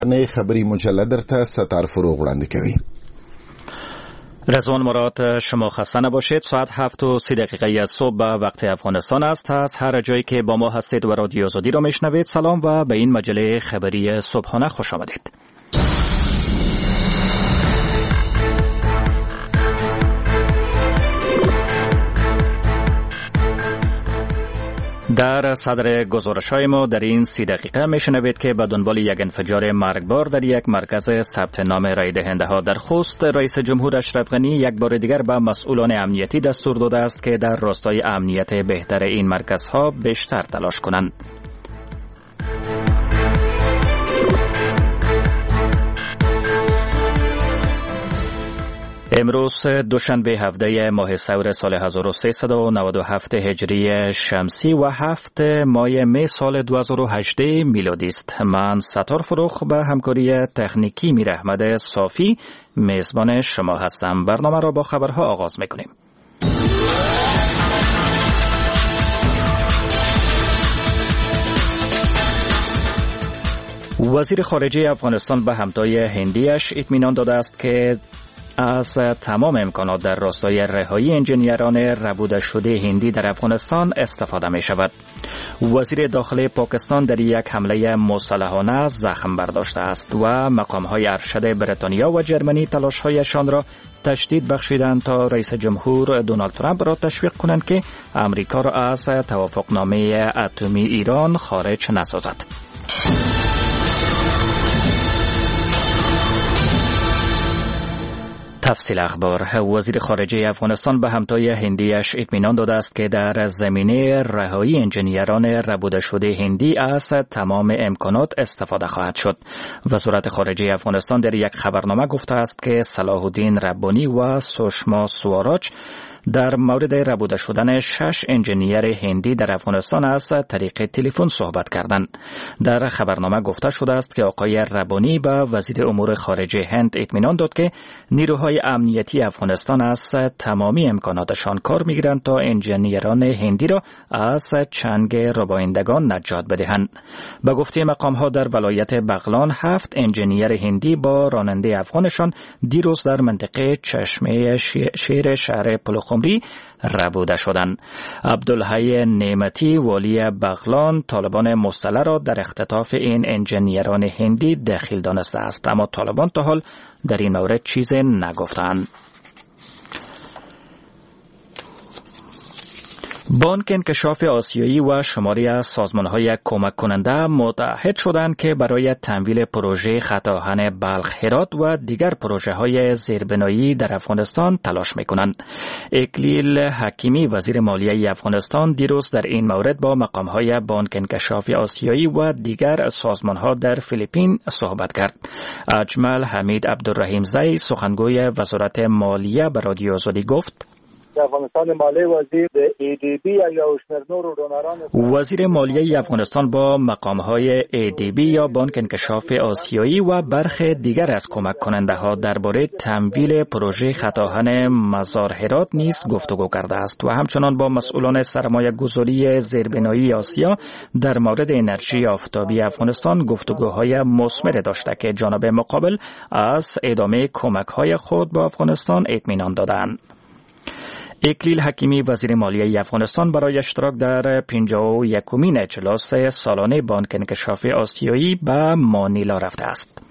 خبری مجله درته ستار فروغ وړاندې کوي. رضوان مراد، شما خسته نباشید. ساعت 7:30 صبح به وقت افغانستان است. از هر جایی که با ما هستید و رادیو آزادی را میشنوید سلام و به این مجله خبری صبحانه خوش آمدید. در صدر گزارش‌های ما در این 30 دقیقه میشنوید که به دنبال یک انفجار مرگبار در یک مرکز ثبت نام رای دهنده‌ها در خوست، رئیس جمهور اشرف غنی یک بار دیگر به مسئولان امنیتی دستور داده است که در راستای امنیت بهتر این مرکزها بیشتر تلاش کنند. امروز دوشنبه 17 ماه سور سال 1397 هجری شمسی و 7 ماه می سال 2018 میلادی است. من ستار فروغ به همکاری تکنیکی میر احمد صافی میزبان شما هستم. برنامه را با خبرها آغاز میکنیم. وزیر خارجه افغانستان به همتای هندیش اطمینان داده است که از تمام امکانات در راستای رهایی انجینیران ربوده شده هندی در افغانستان استفاده می شود. وزیر داخلی پاکستان در یک حمله مسلحانه زخم برداشته است و مقام‌های ارشد بریتانیا و جرمنی تلاش‌هایشان را تشدید بخشیدند تا رئیس جمهور دونالد ترامپ را تشویق کنند که امریکا را از توافقنامه اتمی ایران خارج نسازد. تفصیل اخبار. وزیر خارجه افغانستان به همتای هندیش اطمینان داده است که در زمینه رهایی انجینیران ربوده شده هندی از تمام امکانات استفاده خواهد شد. وزارت خارجه افغانستان در یک خبرنامه گفته است که صلاح الدین ربانی و سوشما سواراج در مورد ربوده شدن 6 انجینیر هندی در افغانستان از طریق تلفن صحبت کردند. در خبرنامه گفته شده است که آقای ربانی به وزیر امور خارجه هند اطمینان داد که نیروهای امنیتی افغانستان از تمامی امکاناتشان کار می‌گیرند تا انجینیران هندی را از چنگ ربایندگان نجات بدهند. به گفته مقام‌ها در ولایت بغلان 7 انجینیر هندی با راننده افغانشان دیروز در منطقه چشمه شیر شهر پلخمری ربوده شدند. عبدالحی نعمتی والی بغلان طالبان مسلح را در اختطاف این انجینیران هندی دخیل دانسته است، اما طالبان تا حال در این مورد چیزی نگفتند. بانک انکشاف آسیایی و شماری از سازمان‌های کمک کننده متحد شدند که برای تمویل پروژه خط آهن بلخ هرات و دیگر پروژه‌های زیربنایی در افغانستان تلاش می‌کنند. اکلیل حکیمی وزیر مالیه افغانستان دیروز در این مورد با مقام‌های بانک انکشاف آسیایی و دیگر سازمان‌ها در فیلیپین صحبت کرد. اجمل حمید عبدالرحیم زی سخنگوی وزارت مالیه به رادیو آزادی گفت: وزیر مالیه افغانستان با مقام‌های ADB یا بانک انکشاف آسیایی و برخی دیگر از کمک کننده ها درباره تمویل پروژه خط آهن مزار هرات نیز گفتگو کرده است و همچنان با مسئولان سرمایه گذاری زیربنایی آسیا در مورد انرژی آفتابی افغانستان گفتگوهای مثمر داشته که جانب مقابل از ادامه کمک‌های خود با افغانستان اطمینان دادند. اکلیل حکیمی وزیر مالیه افغانستان برای اشتراک در 51مین اجلاس سالانه بانک انکشاف آسیایی به مانیلا رفته است.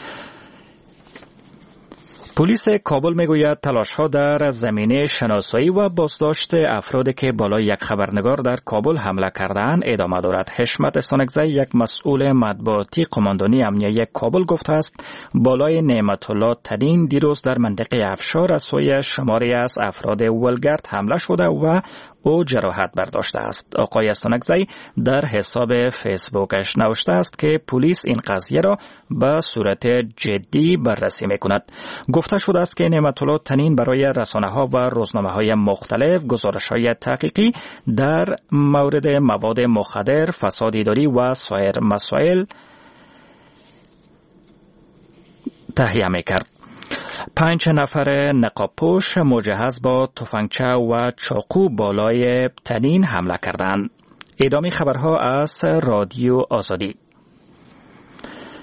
پلیس کابل میگوید تلاش‌ها در زمینه شناسایی و بازداشت افرادی که بالای یک خبرنگار در کابل حمله کرده‌اند ادامه دارد. حشمت سانکزی یک مسئول مطبوعاتی قماندانی امنیه کابل گفته است بالای نعمت الله ترین دیروز در منطقه افشار از سوی شماری از افراد ولگرد حمله شده و او جراحت برداشته است. آقای سانکزی در حساب فیسبوکش نوشته است که پلیس این قضیه را به صورت جدی بررسی می‌کند. گفته شده است که نعمت الله تنین برای رسانه‌ها و روزنامه‌های مختلف گزارش‌های تحقیقی در مورد مواد مخدر، فساد اداری و سایر مسائل تهیه می‌کرد. 5 نفر نقابپوش مجهز با تفنگچه و چاقو بالای تنین حمله کردند. ادامه خبرها از رادیو آزادی.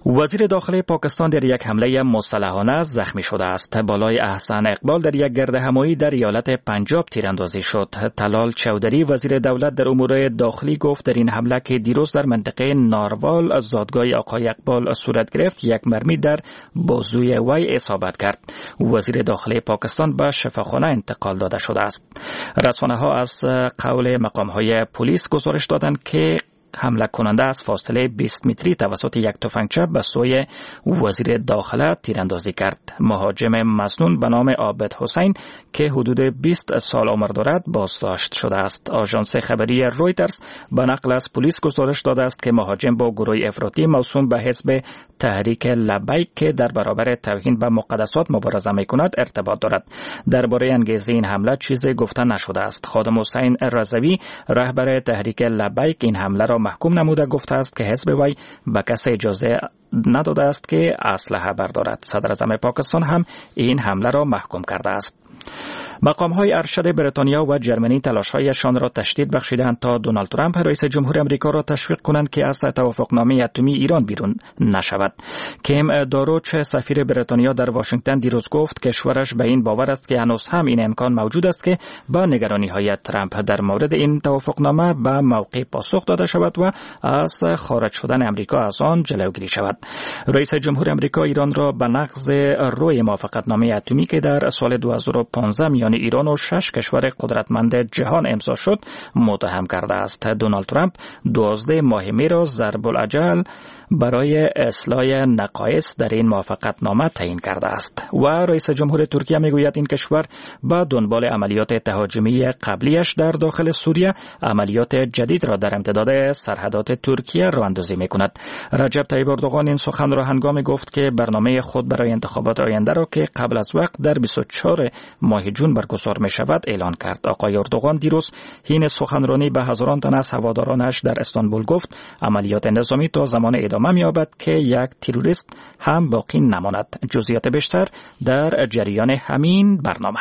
وزیر داخلی پاکستان در یک حمله مسلحانه زخمی شده است. بالای احسان اقبال در یک گردهمایی در ایالت پنجاب تیراندازی شد. طلال چودری وزیر دولت در امور داخلی گفت در این حمله که دیروز در منطقه ناروال از زادگاه آقای اقبال صورت گرفت، یک مرمی در بازوی وی اصابت کرد. وزیر داخلی پاکستان به شفاخانه انتقال داده شده است. رسانه‌ها از قول مقام‌های پلیس گزارش دادند که حمله کننده از فاصله 20 متری توسط یک تفنگچه به سوی وزیر داخله تیراندازی کرد. مهاجم مسنون به نام عابد حسین که حدود 20 سال عمر دارد بازداشت شده است. آژانس خبری رویترز به نقل از پلیس گزارش داده است که مهاجم با گروه افراطی موسوم به حزب تحریک لبیک که در برابر توهین به مقدسات مبارزه می‌کند ارتباط دارد. درباره انگیزه این حمله چیزی گفته نشده است. خادم حسین رضوی رهبر تحریک لبیک این حمله را محکوم نموده گفته است که حزب وی به کسی اجازه نداده است که اسلحه بردارد. صدر اعظم پاکستان هم این حمله را محکوم کرده است. مقام‌های ارشد بریتانیا و جرمنی تلاش‌هایشان را تشدید بخشیدند تا دونالد ترامپ رئیس جمهور آمریکا را تشویق کنند که از توافقنامه اتمی ایران بیرون نشود. کیم داروچ سفیر بریتانیا در واشنگتن دیروز گفت کشورش به این باور است که هنوز هم این امکان موجود است که با نگرانی‌های ترامپ در مورد این توافقنامه به موقع پاسخ داده شود و از خارج شدن آمریکا از آن جلوگیری شود. رئیس جمهور آمریکا ایران را به نقض روی موافقتنامه اتمی که در سال 2015 میان ایران و 6 کشور قدرتمند جهان امضا شد متهم کرده است. دونالد ترامپ 12 ماه می را ضرب الاجل برای اصلاح نقایص در این موافقتنامه تعیین کرده است. و رئیس جمهور ترکیه میگوید این کشور با دنبال عملیات تهاجمی قبلیش در داخل سوریه عملیات جدید را در امتداد سرحدات ترکیه راه‌اندازی می‌کند. رجب طیب اردوغان این سخن را هنگامی گفت که برنامه خود برای انتخابات آینده را که قبل از وقت در 24 ماه جون برگزار می‌شود اعلان کرد. آقای اردوغان دیروز حین سخنرانی به هزاران تن از هوادارانش در استانبول گفت عملیات نظامی تا زمان ادامه می‌یابد که یک تروریست هم باقی نماند. جزئیات بیشتر در جریان همین برنامه.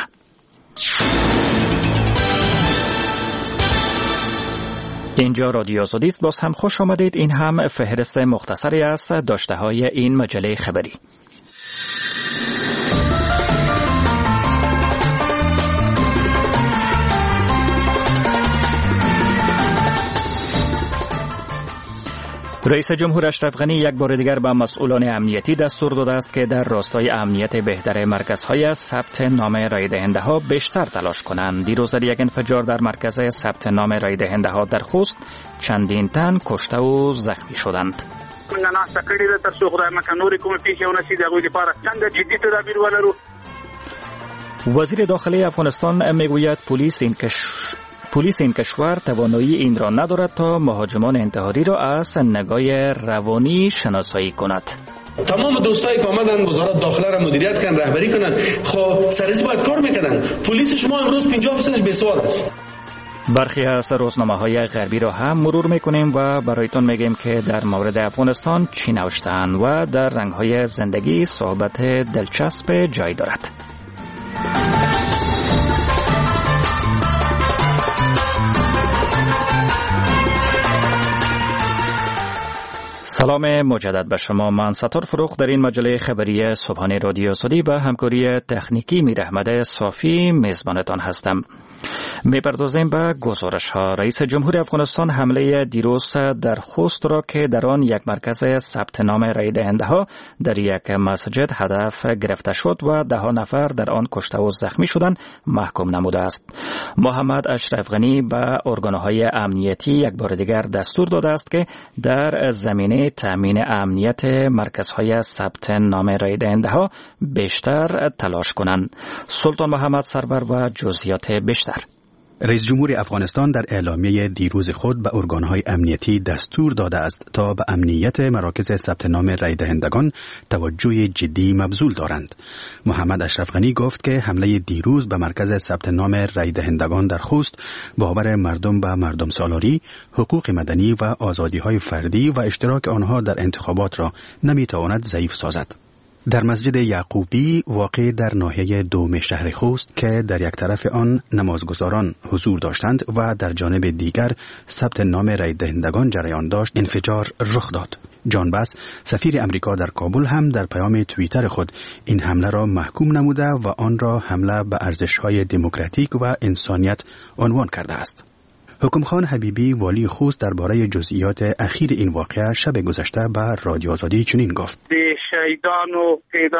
اینجا رادیو آزادی است. باز هم خوش آمدید. این هم فهرست مختصری است داشته‌های این مجله خبری. رئیس جمهور اشرف غنی یک بار دیگر به مسئولان امنیتی دستور داده است که در راستای امنیت بهتر مرکزهای ثبت نام رای دهنده ها بیشتر تلاش کنند. دیروز در یک انفجار در مرکز ثبت نام رای دهنده ها در خوست چندین تن کشته و زخمی شدند. وزیر داخلی افغانستان میگوید پلیس این کشور توانایی این را ندارد تا مهاجمان انتحاری را از نگاه روانی شناسایی کند. تمام دوستایی که آمدن وزارت داخله را مدیریت کردن رهبری کنن، خب سرزی باید کار میکنن. پلیس شما امروز 50% بیسواد است. برخی از روزنامه‌های غربی را هم مرور میکنیم و برایتان میگیم که در مورد افغانستان چی نوشتند و در رنگ‌های زندگی صحبت دلچسب جای دارد. سلام مجدد به شما. من ستار فروخ در این مجله خبری صبحانه رادیو آزادی و همکاری تکنیکی میر احمد صافی میزبانتان هستم. میپردازیم به گزارش ها. رئیس جمهور افغانستان حمله دیروز در خوست را که در آن یک مرکز ثبت نام رای دهنده ها در یک مسجد هدف گرفته شد و 10 نفر در آن کشته و زخمی شدند محکوم نموده است. محمد اشرف غنی به ارگانهای امنیتی یک بار دیگر دستور داده است که در زمینه تامین امنیت مرکزهای ثبت نام رای دهنده ها بیشتر تلاش کنند. سلطان محمد سرور و جزئیات بیشتر. رئیس جمهور افغانستان در اعلامیه دیروز خود به ارگانهای امنیتی دستور داده است تا به امنیت مراکز ثبت نام رای دهندگان توجه جدی مبذول دارند. محمد اشرف غنی گفت که حمله دیروز به مرکز ثبت نام رای دهندگان در خوست باور مردم به مردم سالاری، حقوق مدنی و آزادی‌های فردی و اشتراک آنها در انتخابات را نمی‌تواند ضعیف سازد. در مسجد یعقوبی واقع در ناحیه دوم شهر خوست که در یک طرف آن نمازگزاران حضور داشتند و در جانب دیگر ثبت نام رای دهندگان جریان داشت، انفجار رخ داد. جان بس سفیر امریکا در کابل هم در پیام توییتر خود این حمله را محکوم نموده و آن را حمله به ارزش‌های دموکراتیک و انسانیت عنوان کرده است. حکم خان حبیبی والی خوست درباره جزئیات اخیر این واقعه شب گذشته به رادیو آزادی چنین گفت: شهیدان و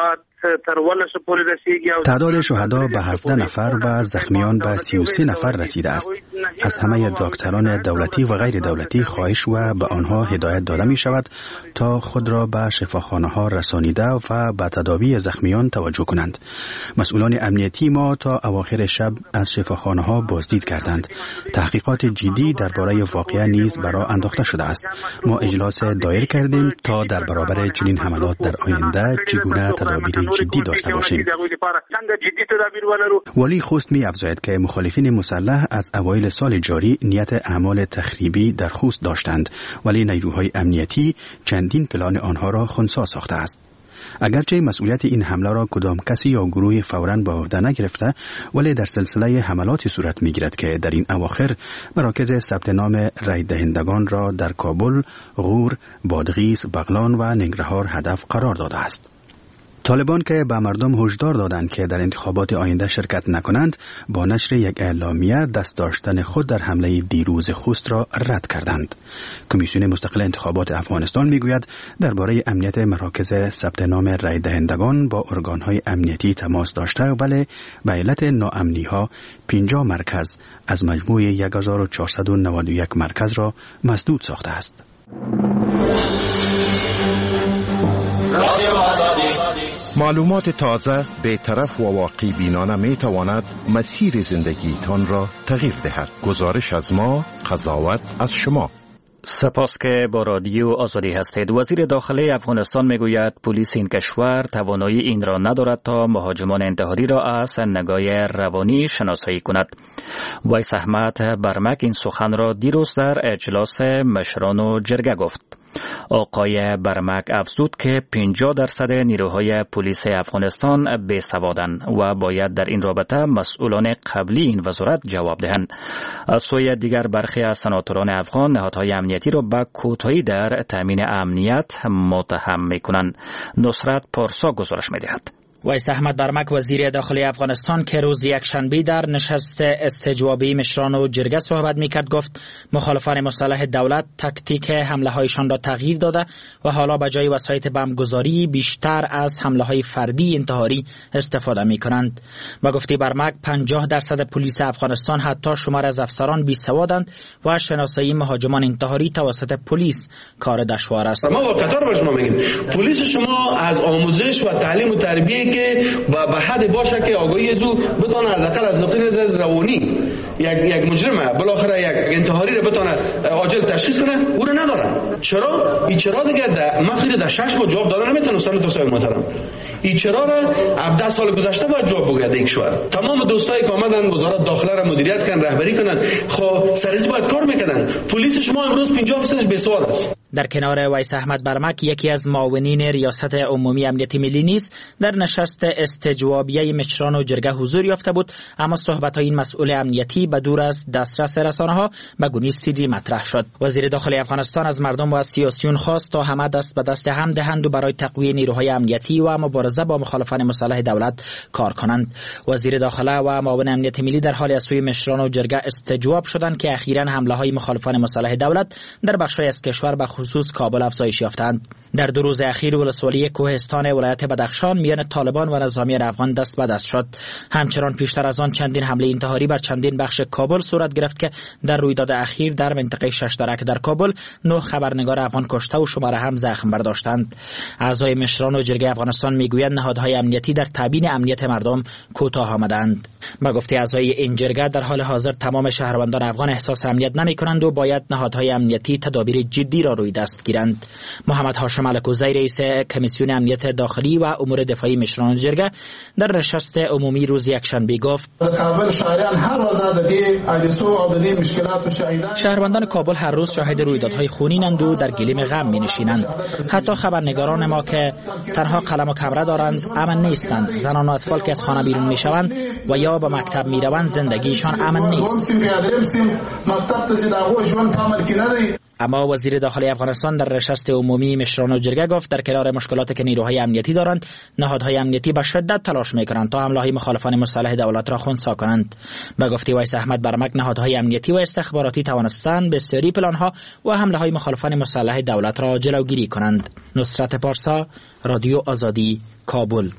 تعداد شهدا به 17 نفر و زخمیان به 33 نفر رسیده است. از همه دکتران دولتی و غیر دولتی خواهش و به آنها هدایت داده می شود تا خود را به شفاخانه ها رسانیده و به تداوی زخمیان توجه کنند. مسئولان امنیتی ما تا اواخر شب از شفاخانه ها بازدید کردند. تحقیقات جدی درباره واقعه نیز برای انداخته شده است. ما اجلاس دایر کردیم تا در برابر چنین حملات در آینده چگونه تدابیر جدی داشته باشیم. والی خوست می افزاید که مخالفین مسلح از اوایل سال جاری نیت اعمال تخریبی در خوست داشتند، ولی نیروهای امنیتی چندین پلان آنها را خنثی ساخته است. اگرچه مسئولیت این حمله را کدام کسی یا گروه فوراً به عهده نگرفته، ولی در سلسله حملاتی صورت می‌گیرد که در این اواخر مراکز ثبت نام رای دهندگان را در کابل، غور، بادغیس، بغلان و ننگرهار هدف قرار داده است. طالبان که به مردم هشدار دادند که در انتخابات آینده شرکت نکنند، با نشر یک اعلامیه دست داشتن خود در حمله دیروز خوست را رد کردند. کمیسیون مستقل انتخابات افغانستان میگوید درباره امنیت مراکز ثبت نام رای دهندگان با ارگانهای امنیتی تماس داشته، ولی به علت ناامنی‌ها 50 مرکز از مجموع 1491 مرکز را مسدود ساخته است. معلومات تازه، بی‌طرف و واقعی بینانه می تواند مسیر زندگیتان را تغییر دهد. گزارش از ما، قضاوت از شما. سپاس که با رادیو آزادی هستید. وزیر داخلی افغانستان میگوید پلیس این کشور توانایی این را ندارد تا مهاجمان انتحاری را از نگاه روانی شناسایی کند. ویس احمد برمک این سخن را دیروز در اجلاس مشران و جرگه گفت. آقای برمک افزود که 50% نیروهای پلیس افغانستان بیسوادند و باید در این رابطه مسئولان قبلی این وزارت جواب دهند. از سوی دیگر برخی از سناتوران افغان نهادهای امنیتی را به کوتاهی در تامین امنیت متهم می‌کنند. نصرت پارسا گزارش می‌دهد. ویس احمد برمک وزیر داخلی افغانستان که روز یکشنبه در نشست استجوابی مشران و جرگه صحبت میکرد گفت مخالفان مسلح دولت تاکتیک حمله هایشان را تغییر داده و حالا به جای وسایط بمبگذاری بیشتر از حمله های فردی انتحاری استفاده میکنند. با گفته برمک 50% پلیس افغانستان حتی شمار از افسران بیسوادند و شناسایی مهاجمان انتحاری توسط پلیس کار دشوار است. ما با قطار به شما میگیم پلیس شما از آموزش و تعلیم و تربیت که به حد باشه که آگاهی زو بتونه از اقل از نقطه نظر روانی یک مجرم بالاخره یک انتحاری رو بتونه عاجل تشخیص کنه، او رو نداره. چرا دیگه من خیلی در 6 ماه جواب دادن نمیتونم. سر تو صاحب محترم این چرا را 17 سال گذشته باید جواب بگه یک کشور. تمام دوستایی که آمدن وزارت داخله را مدیریت کردن، رهبری کردن، خب سرریز باید کار میکردن. پلیس شما امروز 50% بیسواد است. در کنار ویس احمد برمک یکی از معاونین ریاست عمومی امنیت ملی نیز در نشست استجوابیه مشران و جرگه حضور یافته بود، اما صحبت‌های این مسئول امنیتی به دور از دسترس رسانه‌ها به گونه سیدی مطرح شد. وزیر داخلی افغانستان از مردم و از سیاسیون خواست تا همه دست به دست هم دهند و برای تقویت نیروهای امنیتی و مبارزه با مخالفان مسلح دولت کار کنند. وزیر داخله و معاون امنیت ملی در حال از سوی مشران و جرگه استجواب شدند که اخیراً حمله‌های مخالفان مسلح دولت در بخش‌های از کشور به خصوص کابل افزایش یافتند. در 2 روز اخیر ولسوالی کوهستان ولایت بدخشان میان طالبان و نظامیان افغان دست به دست شد. همچنان پیشتر از آن چندین حمله انتحاری بر چندین بخش کابل صورت گرفت که در رویداد اخیر در منطقه ششترک در کابل 9 خبرنگار افغان کشته و شماره هم زخم برداشتند. اعضای مشران و جرگه افغانستان میگویند نهادهای امنیتی در تامین امنیت مردم کوتاه آمدند. با گفته اعضای این جرگه در حال حاضر تمام شهروندان افغان احساس امنیت نمی‌کنند و باید نهادهای امنیتی تدابیر جدی را روی روی دست گیرند. محمد هاشم الکوزی رئیس کمیسیون امنیت داخلی و امور دفاعی مشران جرگه در نشست عمومی روز یکشنبه گفت شهروندان کابل هر روز شاهد رویدادهای خونینند و در گلیم غم می‌نشینند. حتی خبرنگاران ما که تنها قلم و کمره دارند امن نیستند. زنان و اطفال که از خانه بیرون میشوند و یا به مکتب میروند زندگیشان امن نیست. اما وزیر داخلی افغانستان در نشست عمومی مشران جرگه گفت در کنار مشکلاتی که نیروهای امنیتی دارند، نهادهای امنیتی به شدت تلاش میکنند تا حمله‌های مخالفان مسلح دولت را خنثی کنند. به گفته ویس احمد برمک، نهادهای امنیتی و استخباراتی توانستند بسیاری پلانها و حمله‌های مخالفان مسلح دولت را جلوگیری کنند. نصرت پارسا، رادیو آزادی، کابل.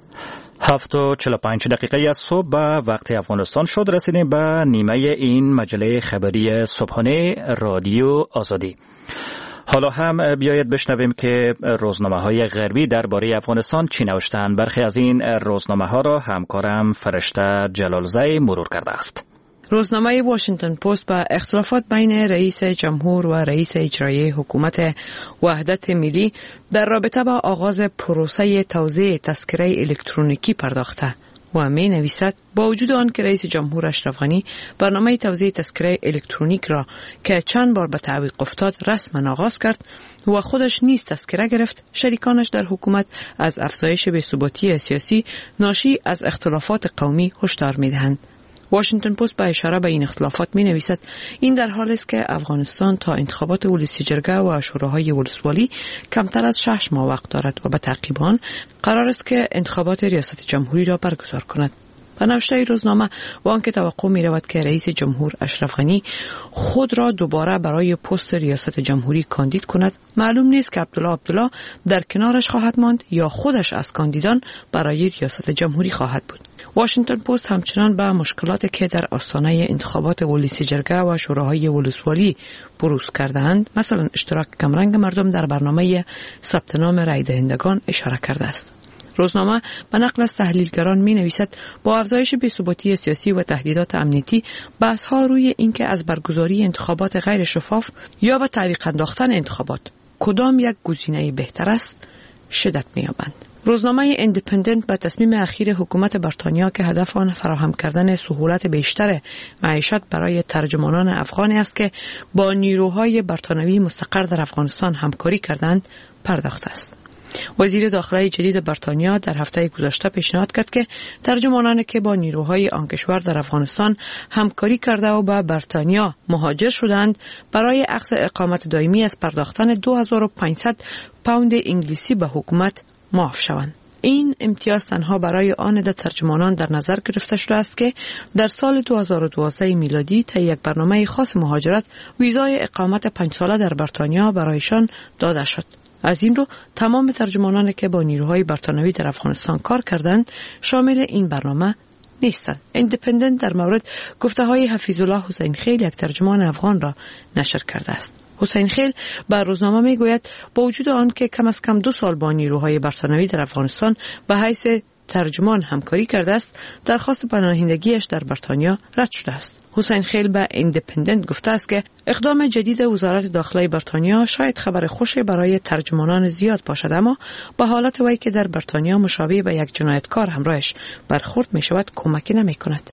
7:45 از صبح به وقت افغانستان شد. رسیدیم به نیمه این مجله خبری صبحانه رادیو آزادی. حالا هم بیایید بشنویم که روزنامه‌های غربی درباره افغانستان چی نوشتند. برخی از این روزنامه‌ها را همکارم فرشته جلالزی مرور کرده است. روزنامه واشنگتن پست با اختلافات بین رئیس جمهور و رئیس اجرایی حکومت وحدت ملی در رابطه با آغاز پروسه توزیع تذکره الکترونیکی پرداخته و می نویسد با وجود آن که رئیس جمهور اشرف غنی برنامه توزیع تذکره الکترونیک را که چند بار به تعویق افتاد رسما آغاز کرد و خودش نیز تذکره گرفت، شریکانش در حکومت از افزایش بی‌ثباتی سیاسی ناشی از اختلافات قومی هشدار می دهند. واشنگتن پست با اشاره به این اختلافات می نویسد این در حالی است که افغانستان تا انتخابات ولسی جرگه و شوراهای ولسوالی کمتر از 6 ماه وقت دارد و به تعقیب آن قرار است که انتخابات ریاست جمهوری را برگزار کند. و نوشته روزنامه و آنکه توقع می رود که رئیس جمهور اشرف غنی خود را دوباره برای پست ریاست جمهوری کاندید کند، معلوم نیست که عبدالله در کنارش خواهد ماند یا خودش از کاندیدان برای ریاست جمهوری خواهد بود. واشنگتن پست همچنان به مشکلاتی که در آستانه انتخابات ولسی جرگه و شوراهای ولسوالی بروز کرده‌اند، مثلا اشتراک کمرنگ مردم در برنامه ثبت نام رای دهندگان اشاره کرده است. روزنامه به نقل از تحلیلگران می نویسد با افزایش بی‌ثباتی سیاسی و تهدیدات امنیتی، بحث‌ها روی اینکه از برگزاری انتخابات غیر شفاف یا به تعویق انداختن انتخابات کدام یک گزینه بهتر است شدت می‌یابند. روزنامه ایندیپندنت به تصمیم اخیر حکومت بریتانیا که هدف آن فراهم کردن سهولت بیشتر معیشت برای ترجمانان افغانی است که با نیروهای بریتانیایی مستقر در افغانستان همکاری کردند پرداخته است. وزیر داخلی جدید بریتانیا در هفته گذشته پیشنهاد کرد که ترجمانانی که با نیروهای آن کشور در افغانستان همکاری کرده و به بریتانیا مهاجر شدند برای اخذ اقامت دائمی از پرداختن 2500 پوند انگلیسی به حکومت معاف شوند. این امتیاز تنها برای آن عده ترجمانان در نظر گرفته شده است که در سال 2012 میلادی طی یک برنامه خاص مهاجرت ویزای اقامت 5 ساله در بریتانیا برایشان داده شد. از این رو تمام ترجمانانی که با نیروهای بریتانیایی در افغانستان کار کردند شامل این برنامه نیستند. ایندیپندنت در مورد گفته‌های حفیظالله حسین خیل، یک ترجمان افغان، را نشر کرده است. حسین خیل بر روزنامه میگوید با وجود آن که کم از کم 2 سال با نیروهای بریتانیایی در افغانستان به حیث ترجمان همکاری کرده است، درخواست پناهندگیش در بریتانیا رد شده است. حسین خیل به ایندیپندنت گفته است که اقدام جدید وزارت داخلی بریتانیا شاید خبر خوشی برای ترجمانان زیاد باشد، اما به حالت وی که در بریتانیا مشابه به یک جنایتکار همراهش برخورد می شود کمکی نمی کند.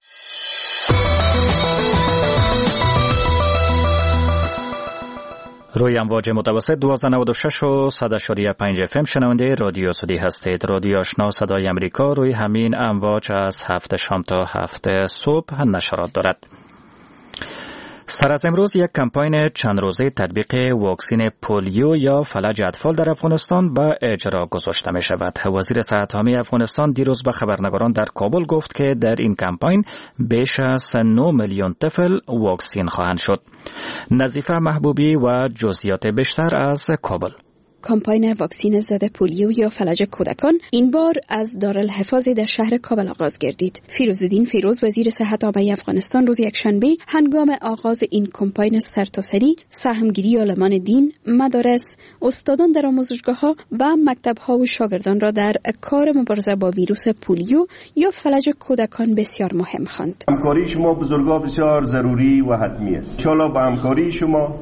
روی امواج متوسط 1296 و 100.5 FM شنونده رادیو آزادی هستید. رادیو آشنا صدای امریکا روی همین امواج از 7 شام تا 7 صبح نشرات دارد. سر از امروز یک کمپاین چند روزه تطبیق واکسین پولیو یا فلج اطفال در افغانستان به اجرا گذاشته می شود. وزیر صحت عامه افغانستان دیروز به خبرنگاران در کابل گفت که در این کمپاین بیش از 9 میلیون طفل واکسین خواهند شد. نظیفه محبوبی و جزئیات بیشتر از کابل. کمپاین واکسین ضد پولیو یا فلج کودکان این بار از دارالحفاظ در شهر کابل آغاز گردید. فیروزالدین فیروز وزیر صحت عامه افغانستان روز یکشنبه هنگام آغاز این کمپاین سرتاسری سهمگیری علمان دین، مدارس، استادان در آموزشگاه‌ها و مکتب‌ها و شاگردان را در کار مبارزه با ویروس پولیو یا فلج کودکان بسیار مهم خواند. همکاری شما بزرگا بسیار ضروری و حتمی است. ان شاءالله با همکاری شما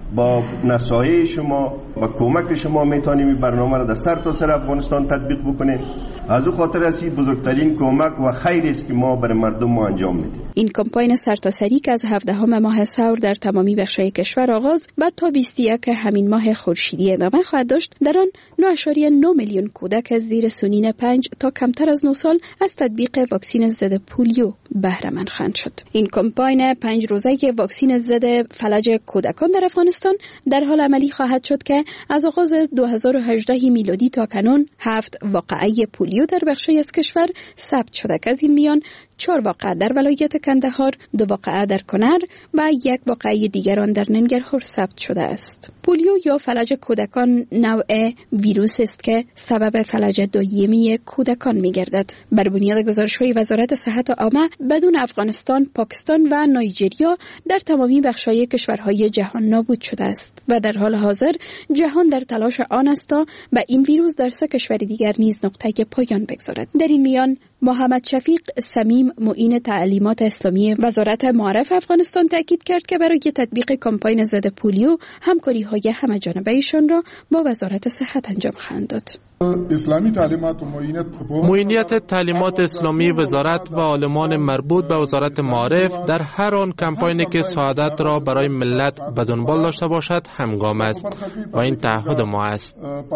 با نصایح شما و کمک شما میتونیم این برنامه را در سرتاسر افغانستان تطبیق بکنیم. از او خاطر است بزرگترین کمک و خیری است که ما برای مردم ما انجام میدیم. این کمپاین سرتاسری که از 17 ماه ثور در تمامی بخش‌های کشور آغاز و تا 21 همین ماه خورشیدی ادامه خواهد داشت، در آن 9.9 میلیون کودک از زیر سنین 5 تا کمتر از 9 سال از تطبیق واکسن ضد پولیو بهره مند خواهند شد. این کمپاین 5 روزه واکسن ضد فلج کودکان در افغانستان در حال عملی خواهد شد که از آغاز 2018 میلادی تا کنون 7 واقعه پولیو در بخشی از کشور ثبت شده که از این میان 4 واقعه در ولایت کندهار، 2 واقعه در کنر و 1 واقعه دیگر آن در ننگرهار ثبت شده است. پولیو یا فلج کودکان نوع ویروس است که سبب فلج دائمی کودکان می‌گردد. بر بنیاد گزارش‌های وزارت صحت عامه، بدون افغانستان، پاکستان و نایجریا در تمامی بخش‌های کشورهای جهان نابود شده است و در حال حاضر جهان در تلاش آن است تا به این ویروس در 3 کشور دیگر نیز نقطه پایان بگذارد. در این میان محمد شفیق سمیم معین تعلیمات اسلامی وزارت معارف افغانستان تاکید کرد که برای تطبیق کمپاین ضد پولیو همکاری‌های همه‌جانبه ایشان را با وزارت صحت انجام خواهند داد. اسلامی تعلیمات و معینیت تعلیمات اسلامی وزارت و عالمان مربوط به وزارت معارف در هر آن کمپاینی که سعادت را برای ملت به دنبال داشته باشد همگام است و این تعهد ما است.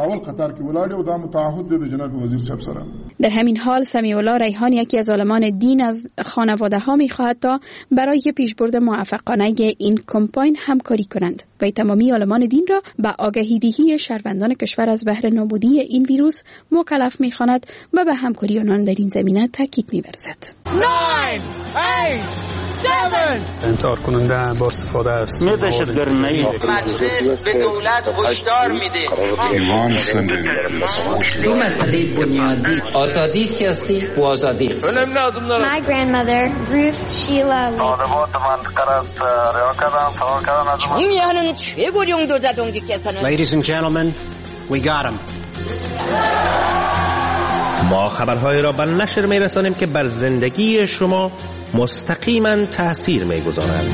در همین حال سمیع الله ریحان، یکی از عالمان دین، از خانواده ها می‌خواهد تا برای پیشبرد موفقانه این کمپاین همکاری کنند و تمامی عالمان دین را به آگاهی دهی شهروندان کشور از بحر نابودی این ویروس مکلف می‌خواند و به همکاری آنان در این زمینه تاکید می‌ورزد. 9 8 7 انتحار کننده با استفاده است. مجلس به دولت هشدار میده. دو مسئله بنیادی، آزادی سیاسی و آزادی. My grandmother, Ruth Sheila Lee. 정의하는 최고령 도자동지께서는 Ladies and gentlemen, we got him. ما خبرهای را به نشر می‌رسانیم که بر زندگی شما مستقیما تأثیر می‌گذارند.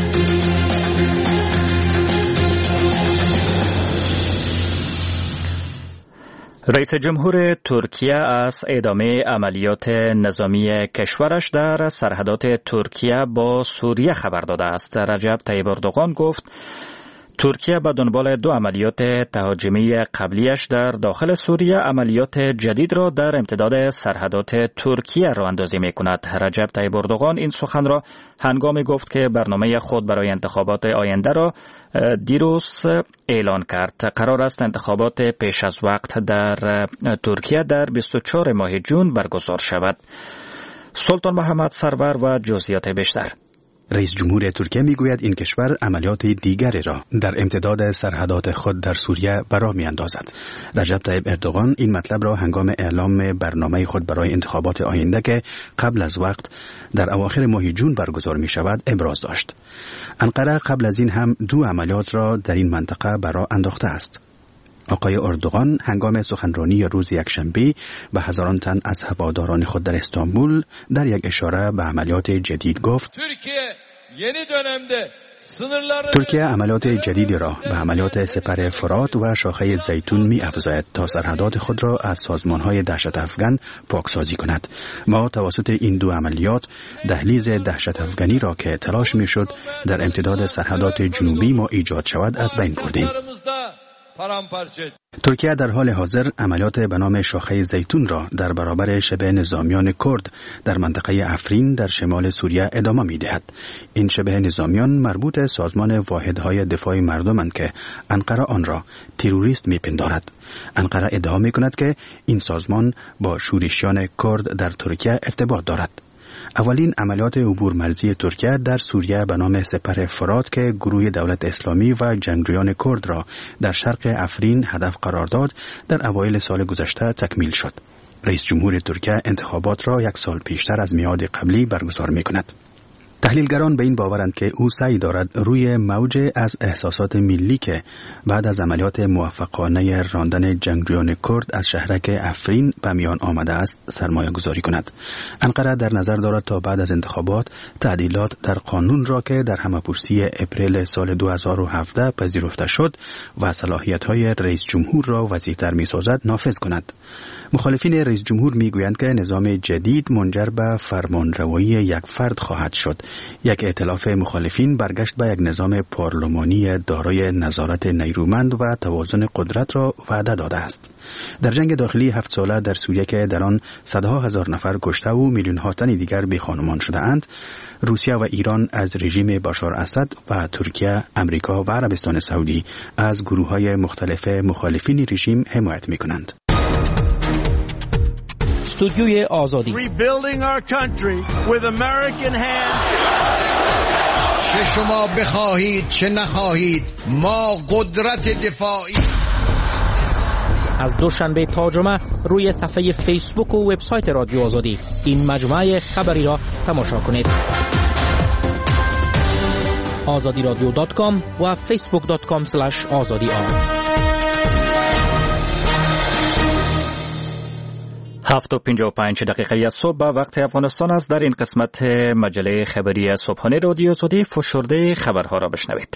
رئیس جمهور ترکیه از ادامه عملیات نظامی کشورش در سرحدات ترکیه با سوریه خبر داده است. رجب طیب اردوغان گفت ترکیه به دنبال 2 عملیات تهاجمی قبلیش در داخل سوریه عملیات جدید را در امتداد سرحدات ترکیه راه اندازی می کند. رجب طیب اردوغان این سخن را هنگامی گفت که برنامه خود برای انتخابات آینده را دیروز اعلان کرد. قرار است انتخابات پیش از وقت در ترکیه در 24 ماه جون برگزار شود. سلطان محمد سرور و جزئیات بیشتر. رئیس جمهور ترکیه میگوید این کشور عملیات دیگری را در امتداد سرحدات خود در سوریه برا میاندازد. رجب طیب اردوغان این مطلب را هنگام اعلام برنامه خود برای انتخابات آینده که قبل از وقت در اواخر ماه جون برگزار می شود ابراز داشت. انقره قبل از این هم 2 عملیات را در این منطقه برا انداخته است. آقای اردوغان هنگام سخنرانی روز یکشنبه به هزاران تن از هواداران خود در استانبول در یک اشاره به عملیات جدید گفت ترکیه عملیات جدیدی را به عملیات سپر فرات و شاخه زیتون می افزاید تا سرحدات خود را از سازمان‌های دهشت افغان پاکسازی کند. ما توسط این 2 عملیات دهلیز دهشت افغانی را که تلاش می شد در امتداد سرحدات جنوبی ما ایجاد شود از بین بردیم. ترکیه در حال حاضر عملیات به نام شاخه زیتون را در برابر شبه نظامیان کرد در منطقه افرین در شمال سوریه ادامه می دهد. این شبه نظامیان مربوط سازمان واحدهای دفاع مردمند که انقره آن را تروریست می پندارد. انقره ادعا می کند که این سازمان با شورشیان کرد در ترکیه ارتباط دارد. اولین عملیات عبور مرزی ترکیه در سوریه به نام سپر فرات که گروه دولت اسلامی و جنگجویان کرد را در شرق افرین هدف قرار داد در اوایل سال گذشته تکمیل شد. رئیس جمهور ترکیه انتخابات را 1 سال پیشتر از میعاد قبلی برگزار می کند. تحلیلگران به این باورند که او سعی دارد روی موج از احساسات ملی که بعد از عملیات موفقانه راندن جنگجویان کرد از شهرک افرین به میان آمده است سرمایه گذاری کند. انقره در نظر دارد تا بعد از انتخابات تعدیلات در قانون را که در همه‌پرسی اپریل سال 2017 پذیرفته شد و صلاحیت‌های رئیس جمهور را وسیع‌تر می‌سازد نافذ کند. مخالفین رئیس جمهور میگویند که نظام جدید منجر به فرمانروایی یک فرد خواهد شد. یک ائتلاف مخالفین برگشت به یک نظام پارلمانی دارای نظارت نیرومند و توازن قدرت را وعده داده است. در جنگ داخلی 7 ساله در سوریه که در آن صدها هزار نفر کشته و میلیون‌ها تن دیگر بی‌خانمان شده اند، روسیه و ایران از رژیم بشار اسد و ترکیه، امریکا و عربستان سعودی از گروه‌های مختلف مخالفین رژیم حمایت می‌کنند. استودیوی آزادی. Rebuilding our country with American hands. چه شما بخواهید چه نخواهید ما قدرت دفاعی. از دوشنبه تا جمعه روی صفحه فیسبوک و وبسایت رادیو آزادی این مجموعه خبری را تماشا کنید. azadiradio.com و facebook.com/azadi. 7:55 دقیقه صبح به وقت افغانستان است. در این قسمت مجله خبری صبحانه رادیو آزادی فشرده خبرها را بشنوید.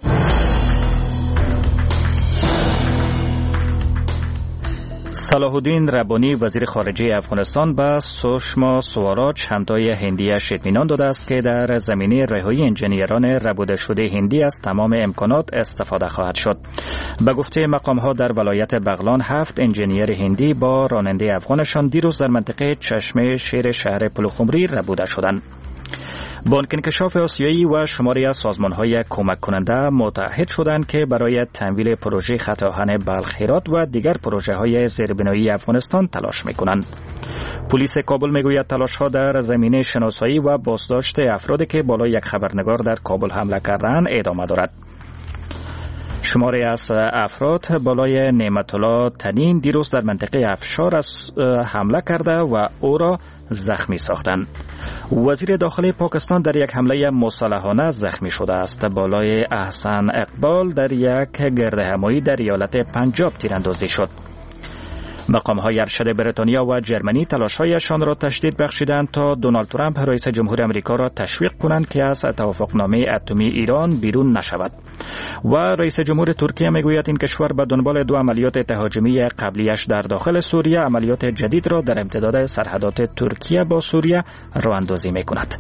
صلاح الدین ربانی وزیر خارجه افغانستان به سوشما سواراج همتای هندیش اطمینان داده است که در زمینه رهایی انجینیران ربوده شده هندی از تمام امکانات استفاده خواهد شد. به گفته مقام‌ها در ولایت بغلان 7 انجینیر هندی با راننده افغانشان دیروز در منطقه چشمه شیر شهر پلوخمری ربوده شدند. بانک انکشاف آسیایی و شماری از سازمان‌های کمک کننده متحد شدند که برای تمویل پروژه خط آهن بلخ هرات و دیگر پروژه‌های زیربنایی افغانستان تلاش می‌کنند. پلیس کابل میگوید تلاش‌ها در زمینه شناسایی و بازداشت افرادی که بالای یک خبرنگار در کابل حمله کردند ادامه دارد. شماری از افراد بالای نعمت الله تنین دیروز در منطقه افشار حمله کرده و او را زخمی ساختند. وزیر داخلی پاکستان در یک حمله مسلحانه زخمی شده است. بالای احسن اقبال در یک گردهمایی در ایالت پنجاب تیراندازی شد. مقام‌های ارشد بریتانیا و جرمنی تلاش‌هایشان را تشدید بخشیدند تا دونالد ترامپ رئیس جمهور آمریکا را تشویق کنند که از توافقنامه اتمی ایران بیرون نشود. و رئیس جمهور ترکیه میگوید این کشور به دنبال 2 عملیات تهاجمی قبلیش در داخل سوریه عملیات جدید را در امتداد سرحدات ترکیه با سوریه راه‌اندازی می‌کند.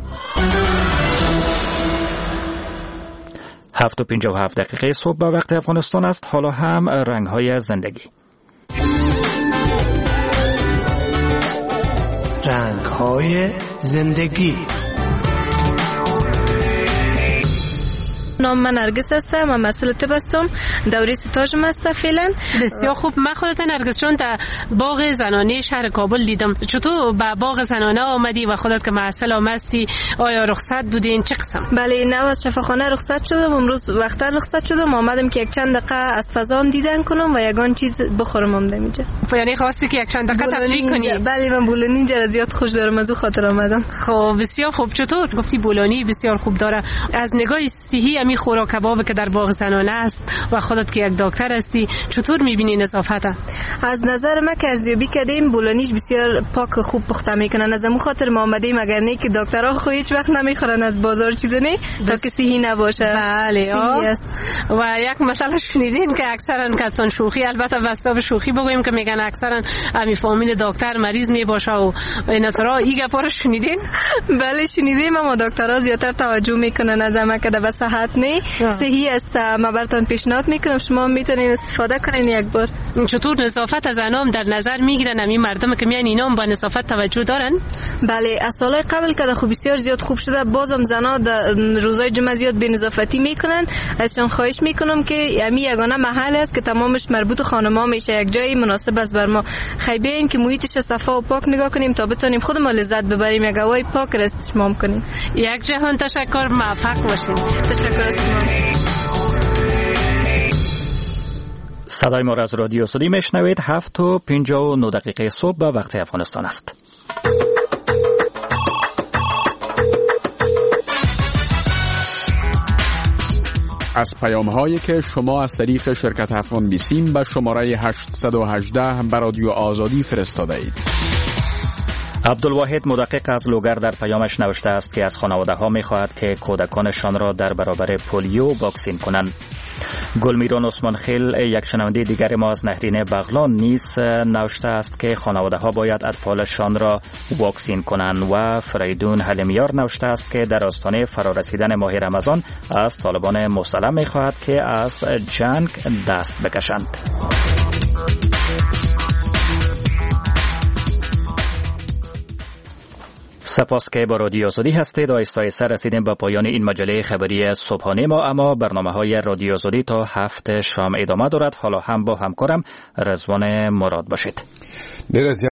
7:57 دقیقه صبح به وقت افغانستان است. حالا هم رنگ‌های زندگی. رنگ‌های زندگی. نام من نرگس هستم، من مسئول طب هستم، دوره ستاژم هستم فعلا. بسیار خوب. من خودت نرگس جان در باغ زنانه شهر کابل دیدم. چطور به باغ زنانه آمدی و خودت که مسئول هم هستی آیا رخصت بودین چه قسم؟ بله نه از شفاخانه رخصت شدم، امروز وقتا رخصت شدم، آمدم که یک چند دقیقه از فضام دیدن کنم و یگان چیز بخورم آمدم اینجا. یعنی خواستی که یک چند دقیقه تفریح کنی؟ بله من بولانی اینجا را زیاد خوش دارم، از اون خاطر آمدم. خب بسیار خوب. چطور گفتی بولانی بسیار خوب داره. از نگاه صحی می خوراک کباب که در باغ زنانه است و خودت که یک دکتر هستی چطور میبینی نظافت؟ از نظر ما که ارزیابی کردیم بولانیش بسیار پاک و خوب پخته میکنن، از همون خاطر ما آمدیم، اگر نه که دکترها خو هیچ وقت نمیخورن از بازار چیزا نه تا که صحی نباشه. بله و یک مسئله شنیدین که اکثرا کسان شوخی، البته واسه شوخی بگویم که میگن اکثرا امی فامیل دکتر مریض میباشه و اینا ترا این گپا رو شنیدین؟ بله شنیدیم، اما دکترها زیاتر توجه میکنن از ما که به صحت نه صحیح است. ما براتون پیشنهاد میکنم شما میتونین استفاده کنین یک بار. چطور نظافت از انام در نظر میگیرن؟ همین مردم که میان اینا با نظافت توجه دارن؟ بله از سالهای قبل که خوب بسیار زیاد خوب شده، بازم زنا در روزهای جمعه زیاد به نظافتی میکنن. ازشان خواهش میکنم که همین یگانه محل است که تمامش مربوط خانم‌ها میشه، یک جای مناسب است بر ما. خیلی این که محیطش صفا و پاک نگاه کنیم تا بتونیم خودمون لذت ببریم، یک هوای پاک را استشمام کنیم. یک جهان تشکر، موفق باشین. تشکر از شما. صدای ما را از رادیو آزادی میشنوید. 7:59 دقیقه صبح به وقت افغانستان است. از پیام‌هایی که شما از طریق شرکت افغان بیسیم به شماره 818 به رادیو آزادی فرستاده اید. عبدالواحد مدقق از لوگر در پیامش نوشته است که از خانواده‌ها می‌خواهد که کودکانشان را در برابر پولیو واکسین کنند. گلمیران عثمان خیل، یک شنونده دیگر ما از نهرین بغلان نیز نوشته است که خانواده‌ها باید اطفالشان را واکسین کنند و فریدون حلیمیار نوشته است که در آستانه فرارسیدن ماه رمضان از طالبان مسلح می‌خواهد که از جنگ دست بکشند. سپاس که با رادیو آزادی هستید. آهسته رسیدیم به پایان این مجله خبری صبحانه ما، اما برنامه‌های رادیو آزادی تا 7 شام ادامه دارد. حالا هم با همکارم رضوان مراد باشید.